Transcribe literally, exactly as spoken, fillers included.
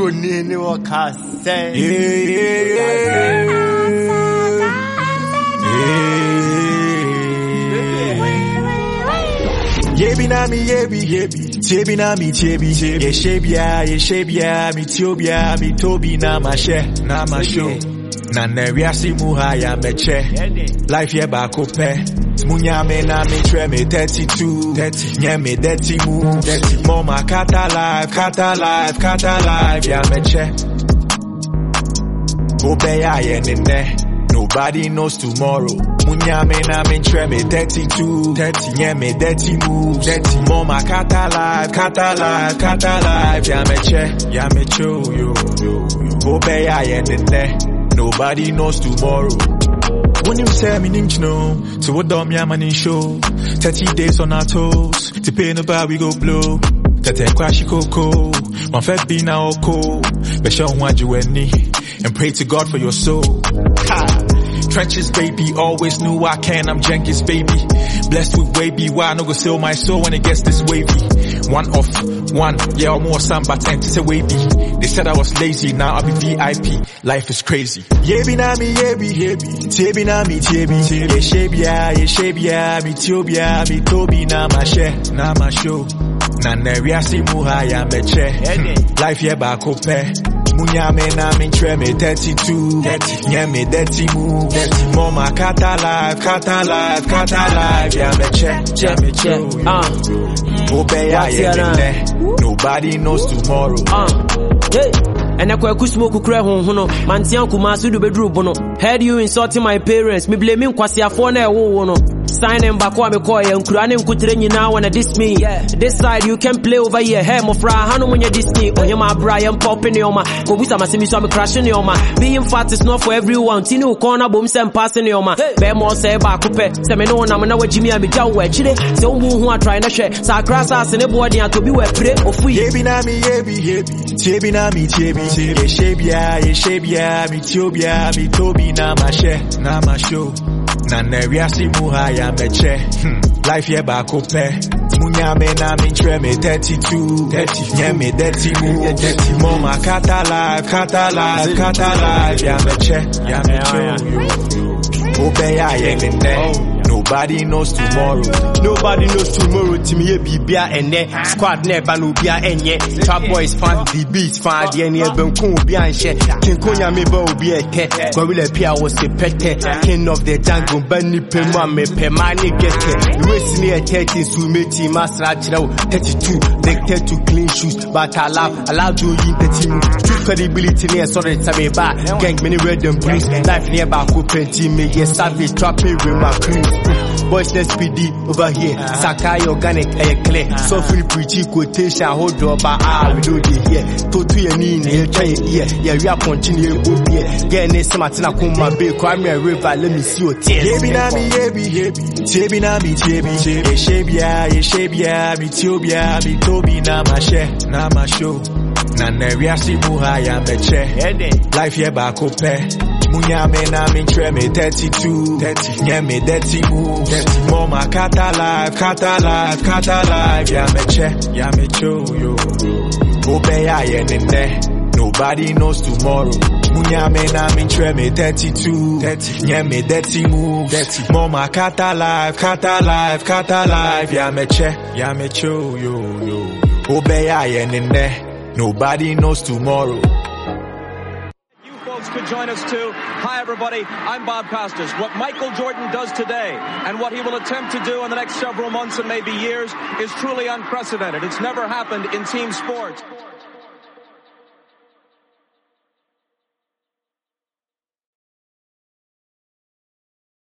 Bro, Nene, what can say? Yeah, yeah, yeah. Yebi na mi yebi yebi, tebi na mi tebi, ye shebia, ye shebia, mi tiobia, mi tobi na ma she, na ma show. Na neviasi muhaya meche, life ye bako pe. Munya me na me tre me thirty-two, nye me dirty move, mama kata life, kata life, kata life, ya meche. Obeya ye nene. Nobody knows tomorrow. Munya me na me tre me thirty-two, nye me dirty moves, mama kata life, kata life, kata life, ya meche, ya mecho, yo, yo, yo. Obeya ye nene. Nobody knows tomorrow. When you say me ninja no, so what dumb ya man in show. Thirty days on our toes, to pay no bar we go blow. Tete kwashi koko, one fed be now oko. Besha wanju weni, and pray to God for your soul. Ha! Trenches, baby, always knew I can, I'm Jenkins, baby. Blessed with wavy, why no go sell my soul when it gets this wavy. One off, one, yeah, I'm more some, but ten to say wavy. They said I was lazy, now I'll be V I P. Life is crazy. Yebi na mi yebi yebi, tebi na mi tebi, ye shebia, ye shebia, mi tiobia, mi tobi na ma she, na ma show. Na neviasi muhaya meche, life ye bako pe. Munya me na me tre me thirty-two, nye me dirty move, mama kata life, kata life, kata life, ya meche, ya meche, obeya ye nene. Nobody knows tomorrow. Uh, hey. And I quite smoke cry home, no. Mantian Kumasu do bedroom, bono. Heard you insulting my parents, me blaming Kwasia for na wo no. Sign them back when me call you, and Kuranin could train you now when I diss me. Yeah. This side you can play over here, hey, my fra, Hanu when you diss me. Oh, you my Brian popping your ma. Go with some semi so me crashing your ma. Being fat is not for everyone. Tino corner boom and passing your ma. Bear more say back up, say me no, I'm now Jimmy and me jaw where chile. So who are trying to share. So grass ass in the body and to be where pray or free. Yebi na mi yebi yebi, tebi na mi tebi. Ye shebia, ye shebia, mi tiobia, mi tobi na ma she, na ma show. Na neviasi muhaya meche, life ye bako pe. Munya me na me tre me thirty-two, nye me dirty move, mama kata life, kata life, kata life, ya meche, ya meche, obeya ye nene. Nobody knows tomorrow. Nobody knows tomorrow. Timmy Bibia and ne squad never no bia enye. Trap boys fan the beats fan the any benku bia and share. King Konya me bo be a ke. Gorilla Pia was a pete. King of the jungle Benny Pema me Pemani get it. We see near thirty so me team master thirty-two. They to clean shoes but I love allow you in the team. True credibility near sorry time back. Gang many red and brings life near back open team me yes savage trapping with my crew. Boys, let's P D over here. Sakai organic, air clear. So free preachy quotation, hold up, but ah, we do it here. Totu ya nini, ya try it here. Yeah, we are continuing up here. Yeah, next Martina Kuma Bay, Crime River, let me see your tears. Yebi na mi yebi yebi, tebi na mi tebi. Ye shebia, ye shebia, mi tiobia, mi tobi na ma she, na ma show. Na neviasi muhaya meche, life ye bako pe. Munya me na me tre me thirty-two, nye me dirty move, mama kata life, kata life, kata life, ya meche, ya mecho, yo, obeya ye nene. Nobody knows tomorrow. Munya me na me tre me thirty-two, nye me dirty move, mama kata life, kata life, kata life, ya meche, ya mecho, yo, yo, obeya ye nene. Nobody knows tomorrow. Could join us too. Hi everybody, I'm Bob Costas. What Michael Jordan does today and what he will attempt to do in the next several months and maybe years is truly unprecedented. It's never happened in team sports.